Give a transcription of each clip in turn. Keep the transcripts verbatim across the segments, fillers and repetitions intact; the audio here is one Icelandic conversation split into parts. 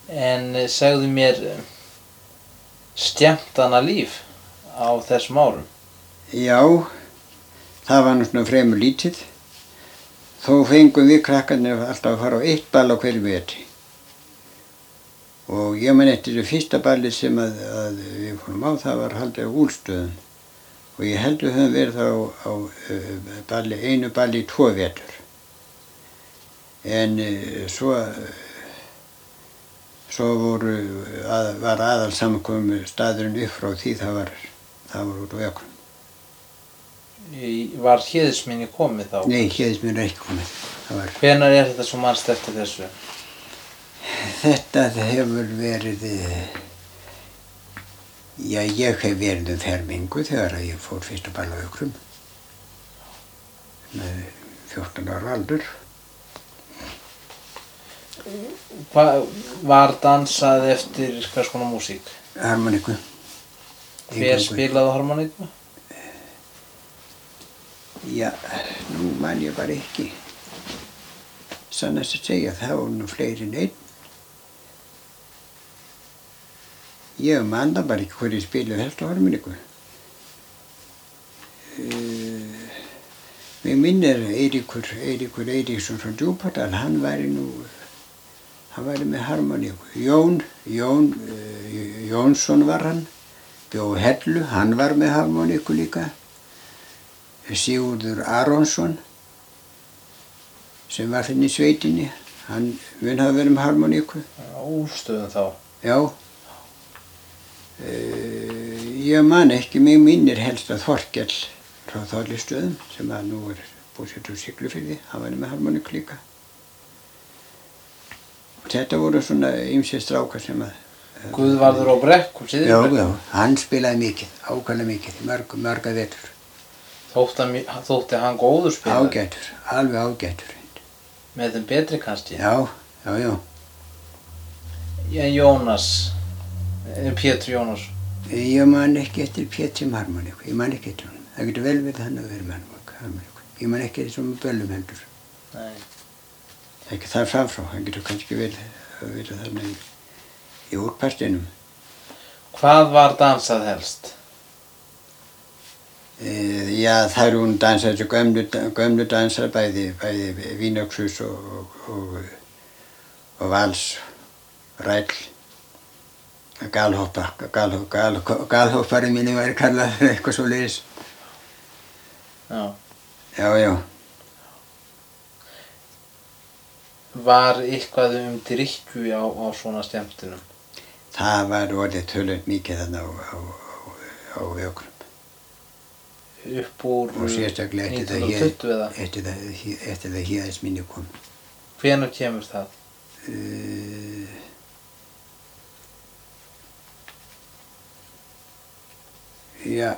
En segðu mér skemmtana líf á þessum árum? Já, það var nú svona fremur lítið. Þó fengum við krakkarnir alltaf að fara á eitt ball á hverju vetri. Og ég man eftir þessu fyrsta balli sem að, að við fórum á, það var haldið á Úlfstöðum. Og ég held við höfum verið þá á uh, balli, einu balli í tvo vetur. En uh, svo, svo voru, að, var aðal samkomu staðurinn upp frá því það var, það var út á Ökrum. Var Héðisminni komið þá? Nei, Héðisminni er ekki komið. Var... Hvenær er þetta svo manst eftir þessu? Þetta hefur verið, já, ég hef verið um fermingu þegar ég fór fyrst að balla á Ökrum. Með fjórtán ára aldur. Hvað var dansað eftir hvers konar músík? Harmoníku. Hver spilaði harmoníku? Já, nú man ég bara ekki. Sannast að segja, það voru nú fleiri en einn. Ég man það bara ekki hverju spilaði þetta harmoníku. Uh, Mér minnir Eiríkur, Eiríkur Eiríksson frá Djúpadal, hann væri nú, hann væri með harmoníku. Jón, Jón, uh, Jónsson var hann, bjó Hellu, hann var með harmoníku líka. Sigurður Aronsson, sem var þarna í sveitinni, hann mun hafa verið með harmoníku. Úlfstöðum þá? Já. Uh, ég man ekki, mig minnir helst að Þorkell frá Þorleifsstöðum, sem að nú er búsettur á Siglufirði, hann var með harmoníku líka. Þetta voru svona ýmsir strákar sem að... Guðvarður á Brekku, Já, Syðri-Brekku? já, hann spilaði mikið, ákvæmlega mikið, mörg, mörga vetur. Þótti, þótti hann góður spilari? Ágætur, alveg ágætur. Með þeim betri kannski? Já, já, já. En Jónas, Pétur Jónas? Ég man ekki eftir Pétri með harmoníku, ég man ekki eftir honum. Það getur vel við hann að vera með harmoníku. Ég man ekki eftir svona með böllum heldur. Nei. Það er ekki þar framfrá, hann getur kannski vel að vera þarna í, í úrpartinum. Hvað var dansað helst? Uh, já, það eru hún dansað þessu gömlu, gömlu dansar, bæði, bæði Vínöxhús og, og, og, og Vals, Ræll, galhoppa, galhoppa, galhoppa, galhoppari minni væri kallað eitthvað svo leiðis. Já. Já, já. Var eitthvað um drykkju á, á svona skemmtunum? Það var orðið tölvöld mikið þarna á, á, á, á Ökrum. Upp úr nítján hundruð og tuttugu eða? Eftir það, eftir það Héðisminni kom. Hvenær kemur það? Uh, já,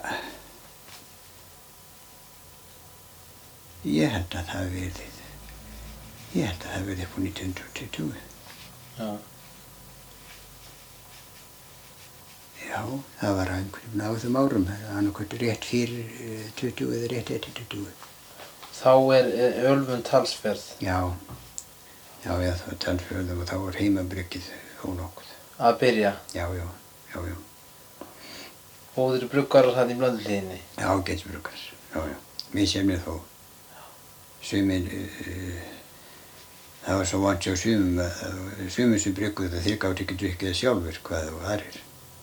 ég held að það hafi verið, ég held að það hafi verið upp á nítján hundruð og tuttugu. Já. Já, það var einhvern á þeim árum, annarkvæmt rétt fyrir tuttugu eða rétt eftir tuttugu. Þá er ölvun talsverð? Já, já, já, það var talsverð og þá var heimabryggið ónokkuð. Að byrja? Já, já, já, já. Góðir bruggarar þarna í Blönduhlíðinni? Já, ágætisbruggar, já, já, misjafnir þó. Sumir, uh, það var svo vant hjá sumum, sumir sem brugguðu það þeir gátu ekki drukkið það sjálfur hvað og aðrir.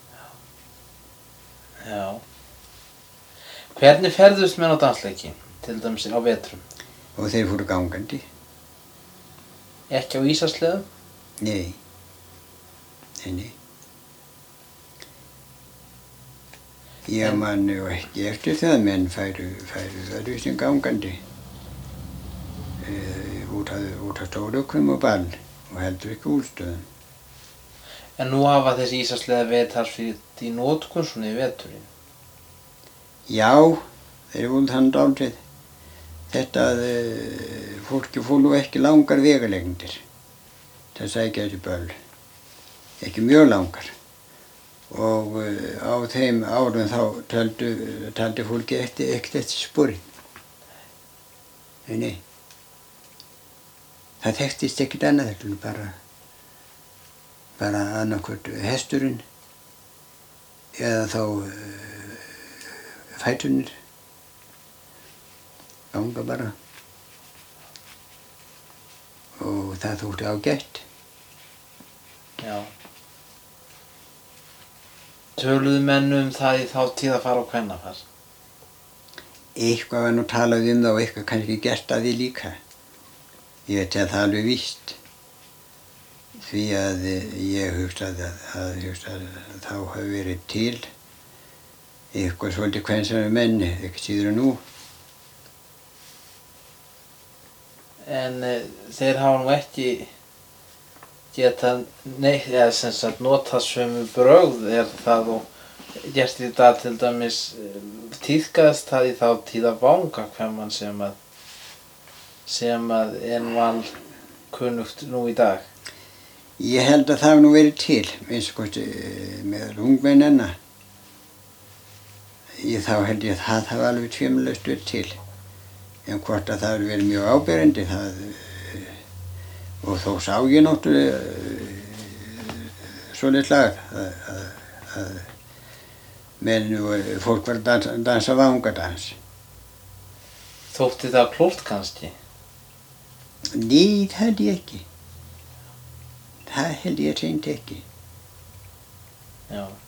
Já. Hvernig ferðust menn á dansleiki, til dæmis á vetrum? Og þeir fóru gangandi. Ekki á ísasleðum? Nei. Nei, nei. Ég en... man nú ekki eftir það, menn færu, færu það sem gangandi. E, út af Stórökrum og Ball og heldur ekki Úlfstöðum. En nú hafa þessi ísasleða verið talsvert í notkun svona í veturinn? Já, þeir voru þann dálítið. Þetta að uh, fólki fór nú ekki langar vegalengdir til að sækja þessi böll. Ekki mjög langar. Og uh, á þeim árum þá taldi, taldi fólki ekkert eftir sporinn. Nei, nei. Það þekktist ekkert annað, þetta bara bara annarkvort hesturinn eða þá uh, fæturnir ganga bara og það þótti ágætt. Já. Töluðu menn um það í þá tíð að fara á kvennafar? Eitthvað var nú talað um það og eitthvað kannski gert að því líka. Ég veit að það alveg víst. Því að ég hugsaði að, að, hugsaði að þá hafi verið til eitthvað svolítið kvensamir menn, ekki síður en nú. En e, þeir hafa nú ekki getað neitt, eða sem sagt notað sömu brögð er það og gert í dag til dæmis tíðkaðist það í þá tíð að vanga kvenmann sem að sem að en var kunnugt nú í dag. Ég held að það hafi nú verið til, eins og hvort með ungmennina. Ég þá held ég að það hafi alveg tvímælalaust verið til. En hvort að það hafi verið mjög áberandi, það, og þó sá ég náttúrulega svolítið slag að, að, að menn og fólk var að dansa, dansa vangadans. Þótti það klórt kannski? Nei, það held ég ekki. Það held ég reynd ekki. Já.